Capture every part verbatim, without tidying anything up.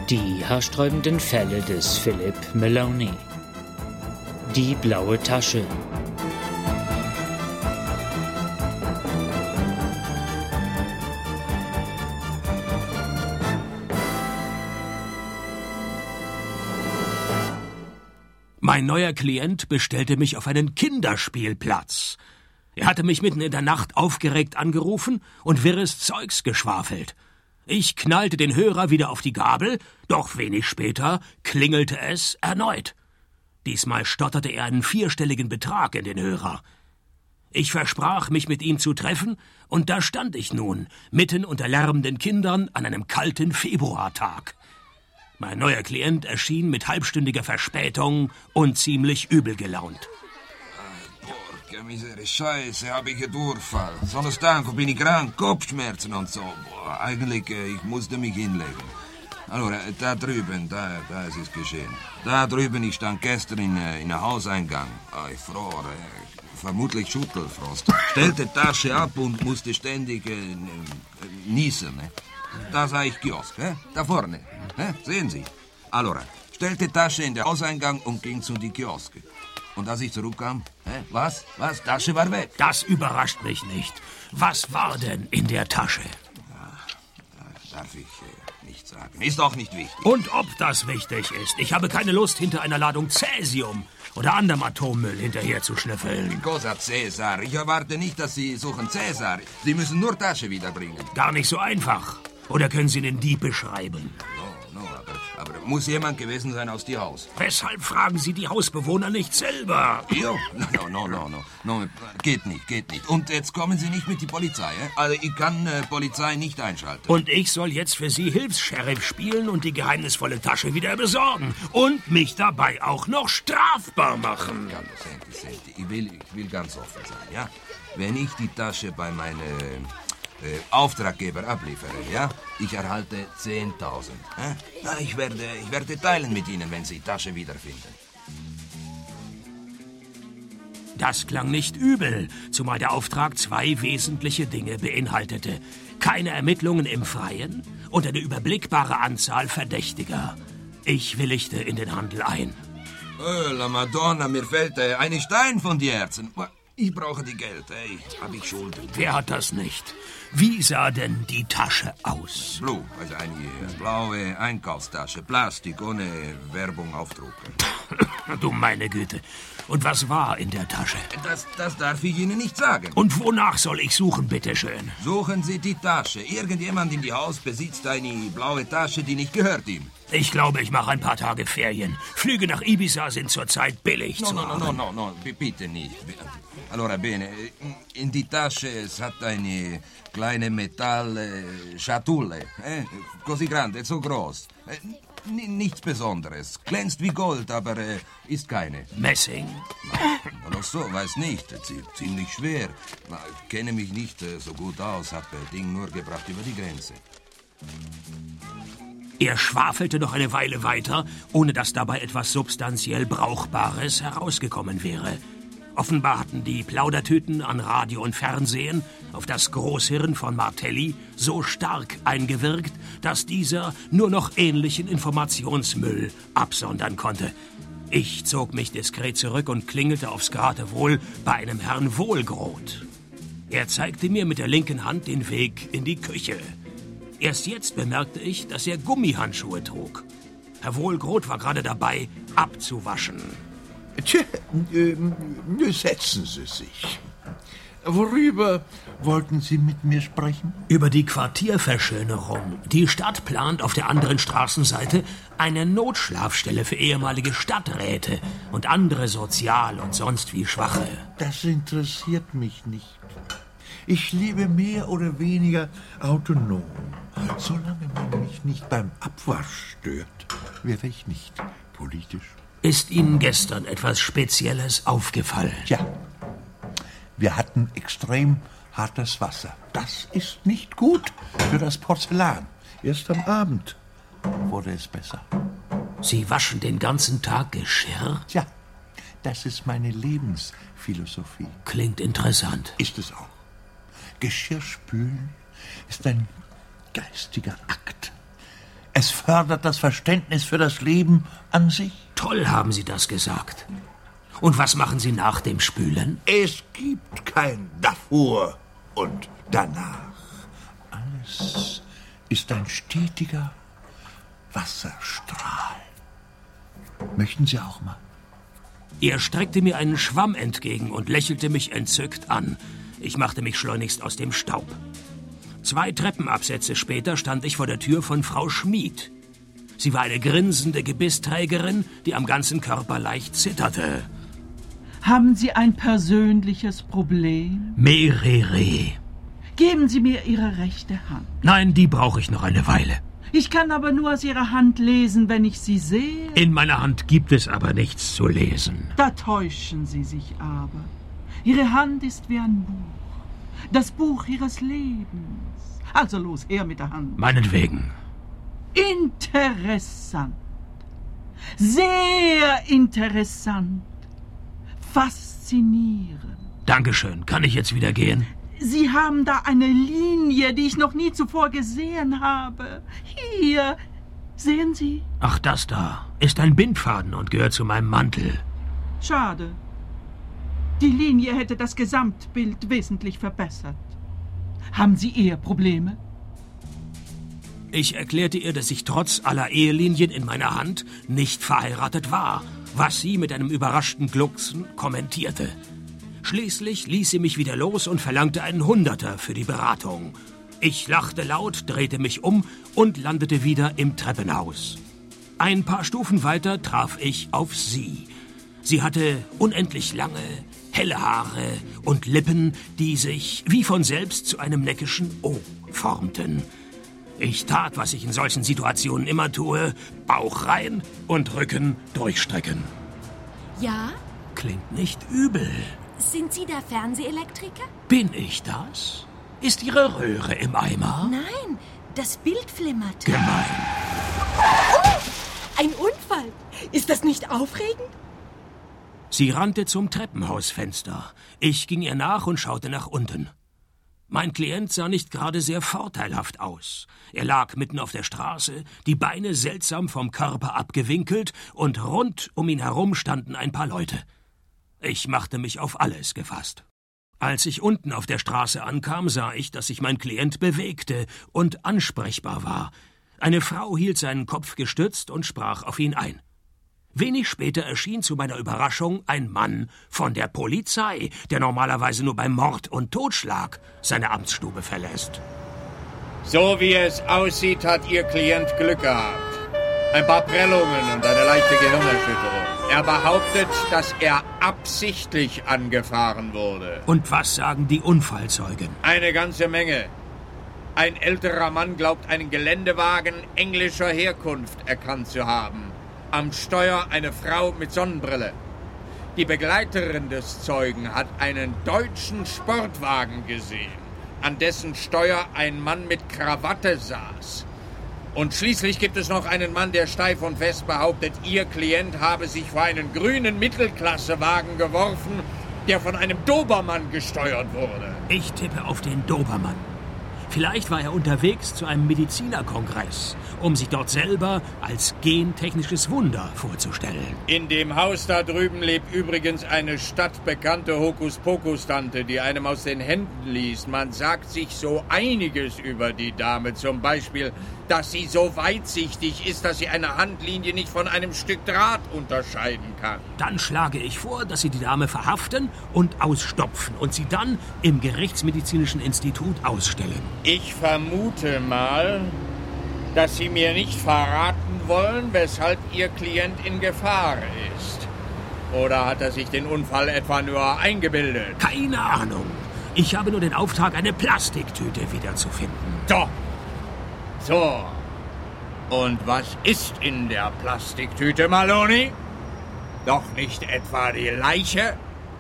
Die haarsträubenden Fälle des Philip Maloney. Die blaue Tasche. Mein neuer Klient bestellte mich auf einen Kinderspielplatz. Er hatte mich mitten in der Nacht aufgeregt angerufen und wirres Zeugs geschwafelt. Ich knallte den Hörer wieder auf die Gabel, doch wenig später klingelte es erneut. Diesmal stotterte er einen vierstelligen Betrag in den Hörer. Ich versprach, mich mit ihm zu treffen, und da stand ich nun, mitten unter lärmenden Kindern an einem kalten Februartag. Mein neuer Klient erschien mit halbstündiger Verspätung und ziemlich übel gelaunt. Porca miseria, Scheiße, habe ich einen Durchfall. Sono stanco, bin ich krank, Kopfschmerzen und so. Boah, eigentlich, ich musste mich hinlegen. Allora, da drüben, da, da ist es geschehen. Da drüben, ich stand gestern in, in einem Hauseingang. Oh, ich fror, vermutlich Schüttelfrost. Stellte Tasche ab und musste ständig äh, niesen. Ne? Da sah ich Kiosk, eh? Da vorne. Eh? Sehen Sie? Allora, stellte Tasche in den Hauseingang und ging zu die Kioske. Und als ich zurückkam, eh? was? Was? Tasche war weg. Das überrascht mich nicht. Was war denn in der Tasche? Ja, darf ich äh, nicht sagen. Ist auch nicht wichtig. Und ob das wichtig ist. Ich habe keine Lust, hinter einer Ladung Cäsium oder anderem Atommüll hinterher zu schnüffeln. Cosa Cäsar? Ich erwarte nicht, dass Sie suchen Cäsar. Sie müssen nur Tasche wiederbringen. Gar nicht so einfach. Oder können Sie den Dieb beschreiben? No, no, aber, aber muss jemand gewesen sein aus dem Haus. Weshalb fragen Sie die Hausbewohner nicht selber? Jo, no, no, no, no, no, geht nicht, geht nicht. Und jetzt kommen Sie nicht mit die Polizei, eh? Also ich kann äh, Polizei nicht einschalten. Und ich soll jetzt für Sie Hilfs-Sheriff spielen und die geheimnisvolle Tasche wieder besorgen. Und mich dabei auch noch strafbar machen. Ganz, senti, senti. Ich will, ich will ganz offen sein, ja? Wenn ich die Tasche bei meinen Äh, Auftraggeber abliefere, ja? Ich erhalte zehntausend. Äh? Na, ich werde, ich werde teilen mit Ihnen, wenn Sie die Tasche wiederfinden. Das klang nicht übel, zumal der Auftrag zwei wesentliche Dinge beinhaltete. Keine Ermittlungen im Freien und eine überblickbare Anzahl Verdächtiger. Ich willigte in den Handel ein. Oh, la Madonna, mir fällt äh, ein Stein von die Herzen. Ich brauche die Geld, ey. Hab ich Schulden. Wer hat das nicht? Wie sah denn die Tasche aus? Blue, also eine blaue Einkaufstasche. Plastik, ohne Werbung aufdrucken. Du meine Güte. Und was war in der Tasche? Das, das darf ich Ihnen nicht sagen. Und wonach soll ich suchen, bitteschön? Suchen Sie die Tasche. Irgendjemand in die Haus besitzt eine blaue Tasche, die nicht gehört ihm. Ich glaube, ich mache ein paar Tage Ferien. Flüge nach Ibiza sind zurzeit billig no, zu no, haben. No, no, no, no, bitte nicht. Allora, bene, in die Tasche es hat eine kleine Metallschatulle, eh? Così grande, so groß. Eh, n- nichts Besonderes. Glänzt wie Gold, aber äh, ist keine. Messing? Na, noch so, weiß nicht. Z- ziemlich schwer. Na, kenne mich nicht äh, so gut aus, hab das Ding nur gebracht über die Grenze. Er schwafelte noch eine Weile weiter, ohne dass dabei etwas substanziell Brauchbares herausgekommen wäre. Offenbar hatten die Plaudertüten an Radio und Fernsehen auf das Großhirn von Martelli so stark eingewirkt, dass dieser nur noch ähnlichen Informationsmüll absondern konnte. Ich zog mich diskret zurück und klingelte aufs Geratewohl bei einem Herrn Wohlgroth. Er zeigte mir mit der linken Hand den Weg in die Küche. Erst jetzt bemerkte ich, dass er Gummihandschuhe trug. Herr Wohlgroth war gerade dabei, abzuwaschen. Tja, äh, setzen Sie sich. Worüber wollten Sie mit mir sprechen? Über die Quartierverschönerung. Die Stadt plant auf der anderen Straßenseite eine Notschlafstelle für ehemalige Stadträte und andere sozial und sonst wie Schwache. Das interessiert mich nicht. Ich lebe mehr oder weniger autonom. Solange man mich nicht beim Abwasch stört, werde ich nicht politisch. Ist Ihnen gestern etwas Spezielles aufgefallen? Ja, wir hatten extrem hartes Wasser. Das ist nicht gut für das Porzellan. Erst am Abend wurde es besser. Sie waschen den ganzen Tag Geschirr? Tja, das ist meine Lebensphilosophie. Klingt interessant. Ist es auch. Geschirrspülen ist ein geistiger Akt. Es fördert das Verständnis für das Leben an sich. Toll haben Sie das gesagt. Und was machen Sie nach dem Spülen? Es gibt kein davor und danach. Alles ist ein stetiger Wasserstrahl. Möchten Sie auch mal? Er streckte mir einen Schwamm entgegen und lächelte mich entzückt an. Ich machte mich schleunigst aus dem Staub. Zwei Treppenabsätze später stand ich vor der Tür von Frau Schmid. Sie war eine grinsende Gebissträgerin, die am ganzen Körper leicht zitterte. Haben Sie ein persönliches Problem? Merere. Geben Sie mir Ihre rechte Hand. Nein, die brauche ich noch eine Weile. Ich kann aber nur aus Ihrer Hand lesen, wenn ich Sie sehe. In meiner Hand gibt es aber nichts zu lesen. Da täuschen Sie sich aber. Ihre Hand ist wie ein Buch. Das Buch Ihres Lebens. Also los, her mit der Hand. Meinetwegen. Interessant. Sehr interessant. Faszinierend. Dankeschön. Kann ich jetzt wieder gehen? Sie haben da eine Linie, die ich noch nie zuvor gesehen habe. Hier, sehen Sie? Ach, das da ist ein Bindfaden und gehört zu meinem Mantel. Schade. Die Linie hätte das Gesamtbild wesentlich verbessert. Haben Sie Eheprobleme? Ich erklärte ihr, dass ich trotz aller Ehelinien in meiner Hand nicht verheiratet war, was sie mit einem überraschten Glucksen kommentierte. Schließlich ließ sie mich wieder los und verlangte einen Hunderter für die Beratung. Ich lachte laut, drehte mich um und landete wieder im Treppenhaus. Ein paar Stufen weiter traf ich auf sie. Sie hatte unendlich lange, helle Haare und Lippen, die sich wie von selbst zu einem neckischen O formten. Ich tat, was ich in solchen Situationen immer tue, Bauch rein und Rücken durchstrecken. Ja? Klingt nicht übel. Sind Sie der Fernsehelektriker? Bin ich das? Ist Ihre Röhre im Eimer? Nein, das Bild flimmert. Gemein. Oh, ein Unfall. Ist das nicht aufregend? Sie rannte zum Treppenhausfenster. Ich ging ihr nach und schaute nach unten. Mein Klient sah nicht gerade sehr vorteilhaft aus. Er lag mitten auf der Straße, die Beine seltsam vom Körper abgewinkelt und rund um ihn herum standen ein paar Leute. Ich machte mich auf alles gefasst. Als ich unten auf der Straße ankam, sah ich, dass sich mein Klient bewegte und ansprechbar war. Eine Frau hielt seinen Kopf gestützt und sprach auf ihn ein. Wenig später erschien zu meiner Überraschung ein Mann von der Polizei, der normalerweise nur beim Mord und Totschlag seine Amtsstube verlässt. So wie es aussieht, hat Ihr Klient Glück gehabt. Ein paar Prellungen und eine leichte Gehirnerschütterung. Er behauptet, dass er absichtlich angefahren wurde. Und was sagen die Unfallzeugen? Eine ganze Menge. Ein älterer Mann glaubt, einen Geländewagen englischer Herkunft erkannt zu haben. Am Steuer eine Frau mit Sonnenbrille. Die Begleiterin des Zeugen hat einen deutschen Sportwagen gesehen, an dessen Steuer ein Mann mit Krawatte saß. Und schließlich gibt es noch einen Mann, der steif und fest behauptet, Ihr Klient habe sich vor einen grünen Mittelklassewagen geworfen, der von einem Dobermann gesteuert wurde. Ich tippe auf den Dobermann. Vielleicht war er unterwegs zu einem Medizinerkongress, um sich dort selber als gentechnisches Wunder vorzustellen. In dem Haus da drüben lebt übrigens eine stadtbekannte Hokuspokus-Tante, die einem aus den Händen liest. Man sagt sich so einiges über die Dame. Zum Beispiel, dass sie so weitsichtig ist, dass sie eine Handlinie nicht von einem Stück Draht unterscheiden kann. Dann schlage ich vor, dass Sie die Dame verhaften und ausstopfen und sie dann im Gerichtsmedizinischen Institut ausstellen. Ich vermute mal, dass Sie mir nicht verraten wollen, weshalb Ihr Klient in Gefahr ist. Oder hat er sich den Unfall etwa nur eingebildet? Keine Ahnung. Ich habe nur den Auftrag, eine Plastiktüte wiederzufinden. Doch. So. Und was ist in der Plastiktüte, Maloney? Doch nicht etwa die Leiche?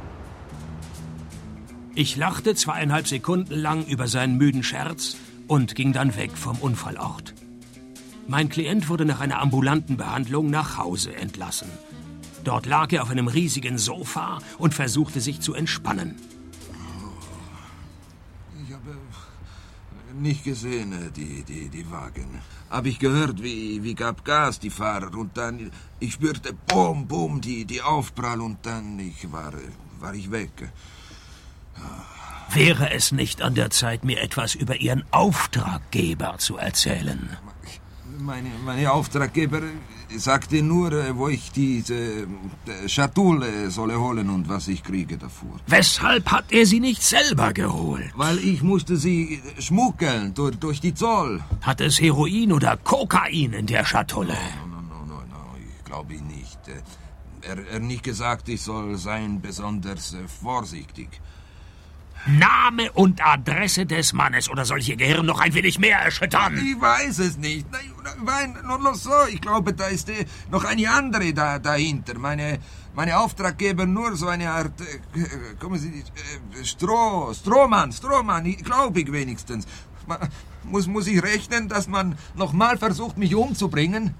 Ich lachte zweieinhalb Sekunden lang über seinen müden Scherz und ging dann weg vom Unfallort. Mein Klient wurde nach einer ambulanten Behandlung nach Hause entlassen. Dort lag er auf einem riesigen Sofa und versuchte sich zu entspannen. Ich habe Nicht gesehen, äh, die, die, die Wagen. Hab ich gehört, wie, wie gab Gas die Fahrer und dann, ich spürte, boom, boom, die, die Aufprall und dann, ich war, war ich weg. Wäre es nicht an der Zeit, mir etwas über Ihren Auftraggeber zu erzählen? Meine, meine Auftraggeber sagte nur, wo ich diese Schatulle solle holen und was ich kriege dafür. Weshalb hat er sie nicht selber geholt? Weil ich musste sie schmuggeln durch, durch die Zoll. Hat es Heroin oder Kokain in der Schatulle? No, no, no, no, no, ich glaube nicht. Er hat nicht gesagt, ich soll sein besonders vorsichtig. Name und Adresse des Mannes, oder soll ich Ihr Gehirn noch ein wenig mehr erschüttern? Ich weiß es nicht. Nein, nein, nur noch so. Ich glaube, da ist äh, noch eine andere da, dahinter. Meine, meine Auftraggeber nur so eine Art, äh, kommen Sie, äh, Stroh, Strohmann, Strohmann, ich, glaube ich wenigstens. Man, muss, muss ich rechnen, dass man noch mal versucht, mich umzubringen?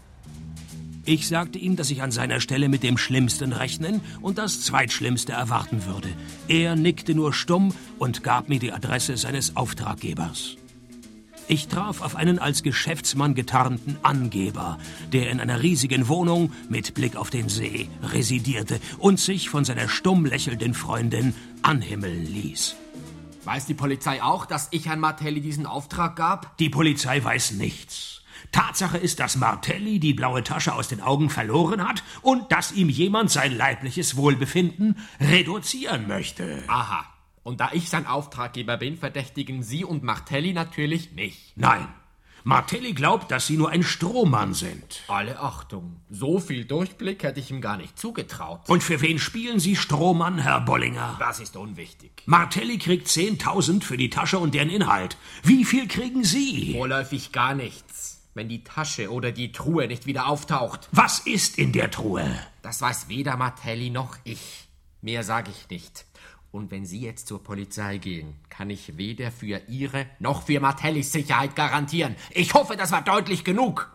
Ich sagte ihm, dass ich an seiner Stelle mit dem Schlimmsten rechnen und das Zweitschlimmste erwarten würde. Er nickte nur stumm und gab mir die Adresse seines Auftraggebers. Ich traf auf einen als Geschäftsmann getarnten Angeber, der in einer riesigen Wohnung mit Blick auf den See residierte und sich von seiner stumm lächelnden Freundin anhimmeln ließ. Weiß die Polizei auch, dass ich Herrn Martelli diesen Auftrag gab? Die Polizei weiß nichts. Tatsache ist, dass Martelli die blaue Tasche aus den Augen verloren hat und dass ihm jemand sein leibliches Wohlbefinden reduzieren möchte. Aha. Und da ich sein Auftraggeber bin, verdächtigen Sie und Martelli natürlich mich. Nein. Martelli glaubt, dass Sie nur ein Strohmann sind. Alle Achtung. So viel Durchblick hätte ich ihm gar nicht zugetraut. Und für wen spielen Sie Strohmann, Herr Bollinger? Das ist unwichtig. Martelli kriegt zehntausend für die Tasche und deren Inhalt. Wie viel kriegen Sie? Vorläufig gar nichts. Wenn die Tasche oder die Truhe nicht wieder auftaucht. Was ist in der Truhe? Das weiß weder Martelli noch ich. Mehr sage ich nicht. Und wenn Sie jetzt zur Polizei gehen, kann ich weder für Ihre noch für Martellis Sicherheit garantieren. Ich hoffe, das war deutlich genug.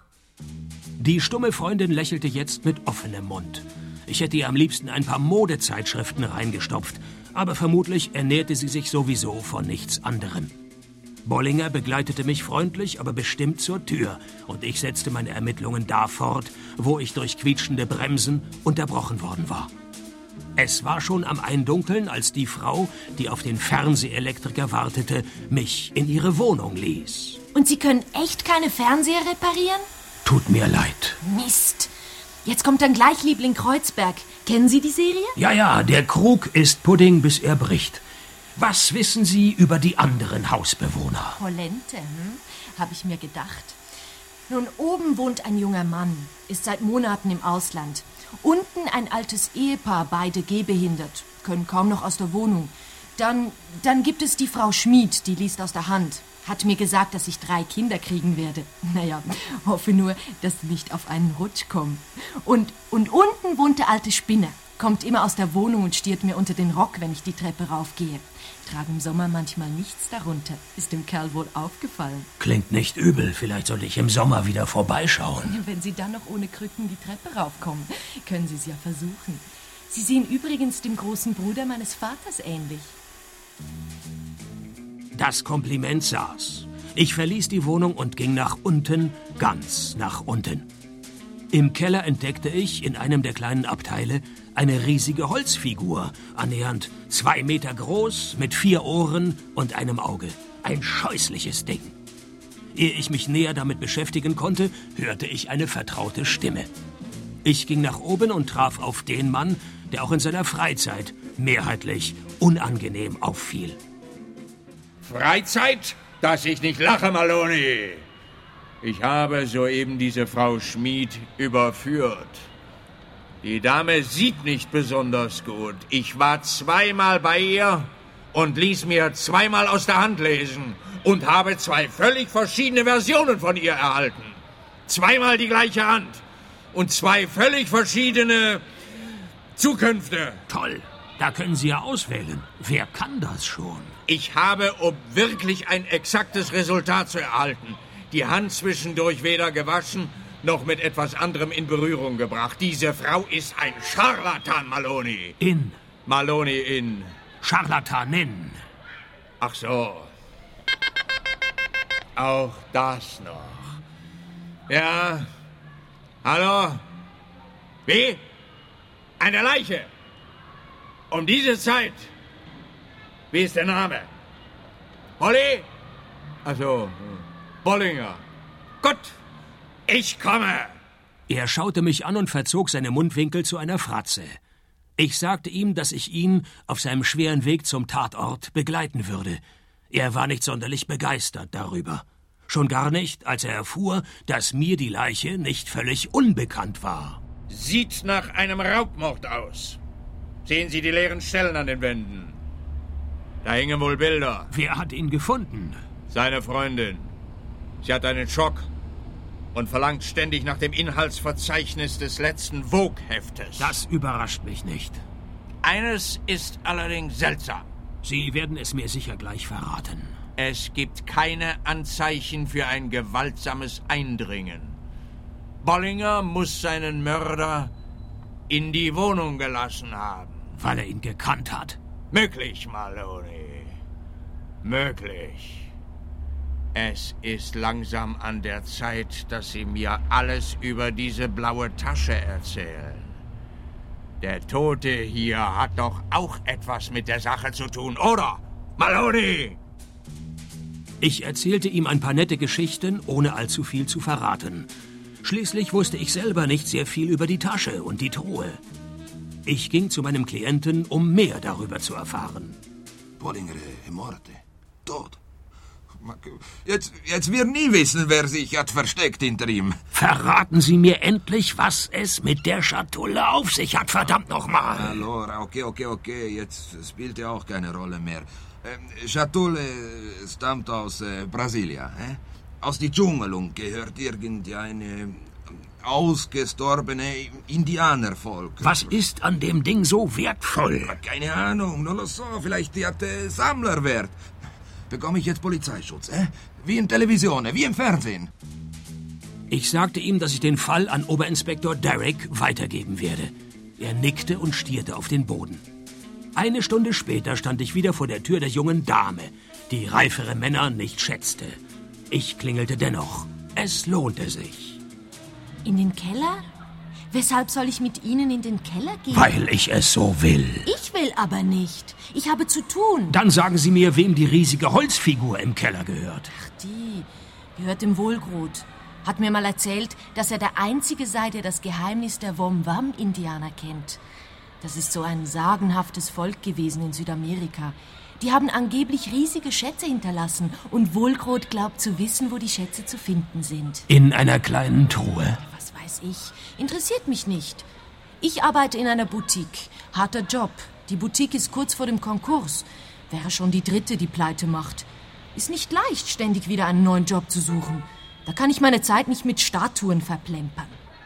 Die stumme Freundin lächelte jetzt mit offenem Mund. Ich hätte ihr am liebsten ein paar Modezeitschriften reingestopft, aber vermutlich ernährte sie sich sowieso von nichts anderem. Bollinger begleitete mich freundlich, aber bestimmt zur Tür, und ich setzte meine Ermittlungen da fort, wo ich durch quietschende Bremsen unterbrochen worden war. Es war schon am Eindunkeln, als die Frau, die auf den Fernsehelektriker wartete, mich in ihre Wohnung ließ. Und Sie können echt keine Fernseher reparieren? Tut mir leid. Mist. Jetzt kommt dann gleich Liebling Kreuzberg. Kennen Sie die Serie? Ja, ja, der Krug ist Pudding, bis er bricht. Was wissen Sie über die anderen Hausbewohner? Polente, hm? Habe ich mir gedacht. Nun, oben wohnt ein junger Mann, ist seit Monaten im Ausland. Unten ein altes Ehepaar, beide gehbehindert, können kaum noch aus der Wohnung. Dann, dann gibt es die Frau Schmid, die liest aus der Hand. Hat mir gesagt, dass ich drei Kinder kriegen werde. Naja, hoffe nur, dass sie nicht auf einen Rutsch kommen. Und, und unten wohnt der alte Spinner. Kommt immer aus der Wohnung und stiert mir unter den Rock, wenn ich die Treppe raufgehe. Trage im Sommer manchmal nichts darunter. Ist dem Kerl wohl aufgefallen. Klingt nicht übel. Vielleicht sollte ich im Sommer wieder vorbeischauen. Wenn Sie dann noch ohne Krücken die Treppe raufkommen, können Sie es ja versuchen. Sie sehen übrigens dem großen Bruder meines Vaters ähnlich. Das Kompliment saß. Ich verließ die Wohnung und ging nach unten, ganz nach unten. Im Keller entdeckte ich in einem der kleinen Abteile eine riesige Holzfigur, annähernd zwei Meter groß, mit vier Ohren und einem Auge. Ein scheußliches Ding. Ehe ich mich näher damit beschäftigen konnte, hörte ich eine vertraute Stimme. Ich ging nach oben und traf auf den Mann, der auch in seiner Freizeit mehrheitlich unangenehm auffiel. Freizeit? Dass ich nicht lache, Maloney. Ich habe soeben diese Frau Schmid überführt. Die Dame sieht nicht besonders gut. Ich war zweimal bei ihr und ließ mir zweimal aus der Hand lesen und habe zwei völlig verschiedene Versionen von ihr erhalten. Zweimal die gleiche Hand und zwei völlig verschiedene Zukünfte. Toll, da können Sie ja auswählen. Wer kann das schon? Ich habe, um wirklich ein exaktes Resultat zu erhalten, die Hand zwischendurch weder gewaschen, noch mit etwas anderem in Berührung gebracht. Diese Frau ist ein Scharlatan, Maloney. In? Maloney in. Scharlatanin. Ach so. auch das noch. Ja, hallo? Wie? Eine Leiche? Um diese Zeit? Wie ist der Name? Polly? Also, Bollinger. Gut, ich komme. Er schaute mich an und verzog seine Mundwinkel zu einer Fratze. Ich sagte ihm, dass ich ihn auf seinem schweren Weg zum Tatort begleiten würde. Er war nicht sonderlich begeistert darüber. Schon gar nicht, als er erfuhr, dass mir die Leiche nicht völlig unbekannt war. Sieht nach einem Raubmord aus. Sehen Sie die leeren Stellen an den Wänden. Da hingen wohl Bilder. Wer hat ihn gefunden? Seine Freundin. Sie hat einen Schock und verlangt ständig nach dem Inhaltsverzeichnis des letzten Vogue-Heftes. Das überrascht mich nicht. Eines ist allerdings seltsam. Sie werden es mir sicher gleich verraten. Es gibt keine Anzeichen für ein gewaltsames Eindringen. Bollinger muss seinen Mörder in die Wohnung gelassen haben. Weil er ihn gekannt hat. Möglich, Maloney. Möglich. Es ist langsam an der Zeit, dass Sie mir alles über diese blaue Tasche erzählen. Der Tote hier hat doch auch etwas mit der Sache zu tun, oder? Maloney! Ich erzählte ihm ein paar nette Geschichten, ohne allzu viel zu verraten. Schließlich wusste ich selber nicht sehr viel über die Tasche und die Truhe. Ich ging zu meinem Klienten, um mehr darüber zu erfahren. Bollinger è morte. Tot. Jetzt, jetzt wir nie wissen, wer sich hat versteckt hinter ihm. Verraten Sie mir endlich, was es mit der Schatulle auf sich hat, verdammt nochmal. Allora, okay, okay, okay, jetzt spielt ja auch keine Rolle mehr. Äh, Schatulle stammt aus äh, Brasilia, äh? Aus die Dschungel und gehört irgendeine ausgestorbene Indianervolk. Was ist an dem Ding so wertvoll? Keine Ahnung, nur so, vielleicht die hat äh, Sammlerwert. Bekomme ich jetzt Polizeischutz, äh? Wie in Television, wie im Fernsehen. Ich sagte ihm, dass ich den Fall an Oberinspektor Derrick weitergeben werde. Er nickte und stierte auf den Boden. Eine Stunde später stand ich wieder vor der Tür der jungen Dame, die reifere Männer nicht schätzte. Ich klingelte dennoch. Es lohnte sich. In den Keller? Weshalb soll ich mit Ihnen in den Keller gehen? Weil ich es so will. Ich will aber nicht. Ich habe zu tun. Dann sagen Sie mir, wem die riesige Holzfigur im Keller gehört. Ach, die gehört dem Wohlgrot. Hat mir mal erzählt, dass er der Einzige sei, der das Geheimnis der Wom-Wam-Indianer kennt. Das ist so ein sagenhaftes Volk gewesen in Südamerika. Die haben angeblich riesige Schätze hinterlassen und Wohlgrot glaubt zu wissen, wo die Schätze zu finden sind. In einer kleinen Truhe? Was weiß ich. Interessiert mich nicht. Ich arbeite in einer Boutique. Harter Job. Die Boutique ist kurz vor dem Konkurs. Wäre schon die dritte, die Pleite macht. Ist nicht leicht, ständig wieder einen neuen Job zu suchen. Da kann ich meine Zeit nicht mit Statuen verplempern.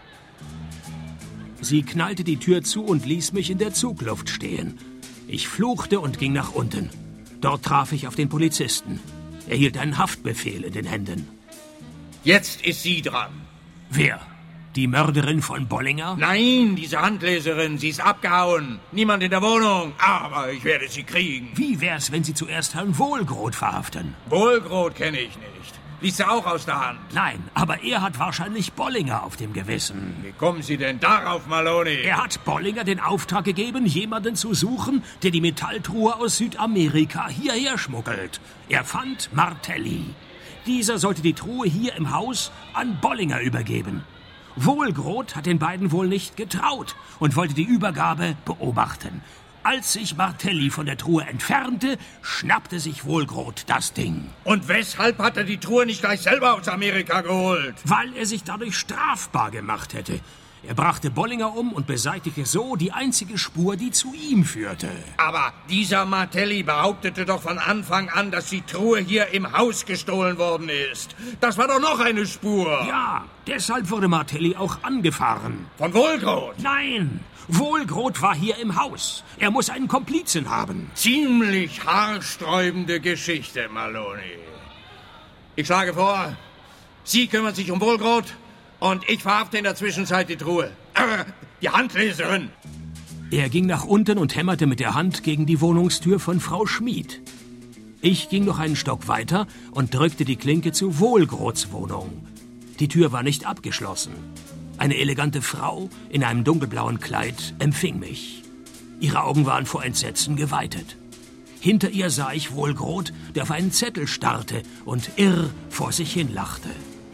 Sie knallte die Tür zu und ließ mich in der Zugluft stehen. Ich fluchte und ging nach unten. Dort traf ich auf den Polizisten. Er hielt einen Haftbefehl in den Händen. Jetzt ist sie dran. Wer? Die Mörderin von Bollinger? Nein, diese Handleserin. Sie ist abgehauen. Niemand in der Wohnung. Aber ich werde sie kriegen. Wie wär's, wenn Sie zuerst Herrn Wohlgrot verhaften? Wohlgrot kenne ich nicht. Liest er auch aus der Hand? Nein, aber er hat wahrscheinlich Bollinger auf dem Gewissen. Wie kommen Sie denn darauf, Maloney? Er hat Bollinger den Auftrag gegeben, jemanden zu suchen, der die Metalltruhe aus Südamerika hierher schmuggelt. Er fand Martelli. Dieser sollte die Truhe hier im Haus an Bollinger übergeben. Wohlgrot hat den beiden wohl nicht getraut und wollte die Übergabe beobachten. Als sich Martelli von der Truhe entfernte, schnappte sich Wohlgrot das Ding. Und weshalb hat er die Truhe nicht gleich selber aus Amerika geholt? Weil er sich dadurch strafbar gemacht hätte. Er brachte Bollinger um und beseitigte so die einzige Spur, die zu ihm führte. Aber dieser Martelli behauptete doch von Anfang an, dass die Truhe hier im Haus gestohlen worden ist. Das war doch noch eine Spur. Ja, deshalb wurde Martelli auch angefahren. Von Wohlgrot? Nein, Wohlgrot war hier im Haus. Er muss einen Komplizen haben. Ziemlich haarsträubende Geschichte, Maloney. Ich schlage vor, Sie kümmern sich um Wohlgrot und ich verhafte in der Zwischenzeit die Truhe. Äh, die Handleserin. Er ging nach unten und hämmerte mit der Hand gegen die Wohnungstür von Frau Schmid. Ich ging noch einen Stock weiter und drückte die Klinke zu Wohlgroths Wohnung. Die Tür war nicht abgeschlossen. Eine elegante Frau in einem dunkelblauen Kleid empfing mich. Ihre Augen waren vor Entsetzen geweitet. Hinter ihr sah ich Wohlgroth, der auf einen Zettel starrte und irr vor sich hin lachte.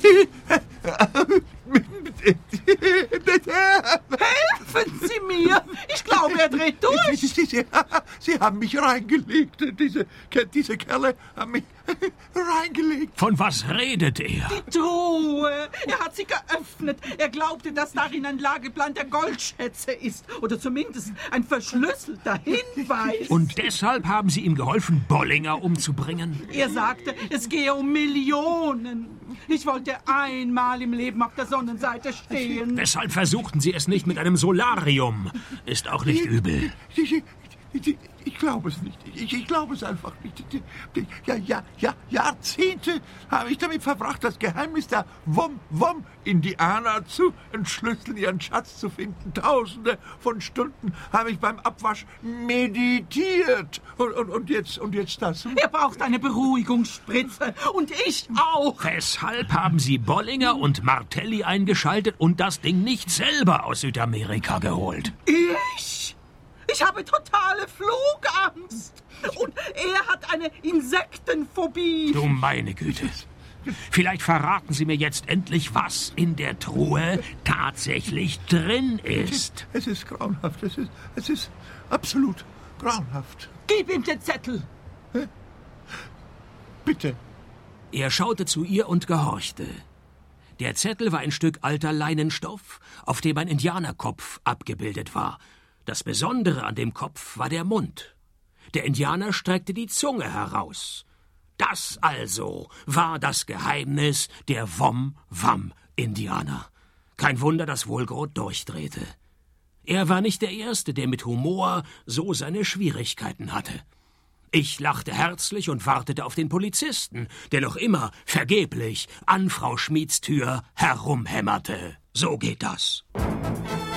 Helfen Sie mir! Ich glaube, er dreht durch! Sie, Sie, Sie haben mich reingelegt. Diese, diese Kerle haben mich reingelegt. Von was redet er? Die Truhe! Er hat sie geöffnet. Er glaubte, dass darin ein Lageplan der Goldschätze ist. Oder zumindest ein verschlüsselter Hinweis. Und deshalb haben Sie ihm geholfen, Bollinger umzubringen? Er sagte, es gehe um Millionen. Ich wollte einmal im Leben auf der Sonnenseite stehen. Weshalb versuchten Sie es nicht mit einem Solarium? Ist auch nicht übel. Ich, ich, ich glaube es nicht. Ich, ich glaube es einfach nicht. Ja, ja, ja, Jahrzehnte habe ich damit verbracht, das Geheimnis der Wom-Wom-Indianer zu entschlüsseln, ihren Schatz zu finden. Tausende von Stunden habe ich beim Abwasch meditiert. Und, und, und, jetzt, und jetzt das. Er braucht eine Beruhigungsspritze. Und ich auch. Weshalb haben Sie Bollinger und Martelli eingeschaltet und das Ding nicht selber aus Südamerika geholt? Ich? Ich habe totale Flugangst. Und er hat eine Insektenphobie. Du meine Güte. Vielleicht verraten Sie mir jetzt endlich, was in der Truhe tatsächlich drin ist. Es ist grauenhaft. Es ist, es ist absolut grauenhaft. Gib ihm den Zettel. Bitte. Er schaute zu ihr und gehorchte. Der Zettel war ein Stück alter Leinenstoff, auf dem ein Indianerkopf abgebildet war. Das Besondere an dem Kopf war der Mund. Der Indianer streckte die Zunge heraus. Das also war das Geheimnis der Wom-Wam-Indianer. Kein Wunder, dass Wohlgroth durchdrehte. Er war nicht der Erste, der mit Humor so seine Schwierigkeiten hatte. Ich lachte herzlich und wartete auf den Polizisten, der noch immer vergeblich an Frau Schmieds Tür herumhämmerte. So geht das.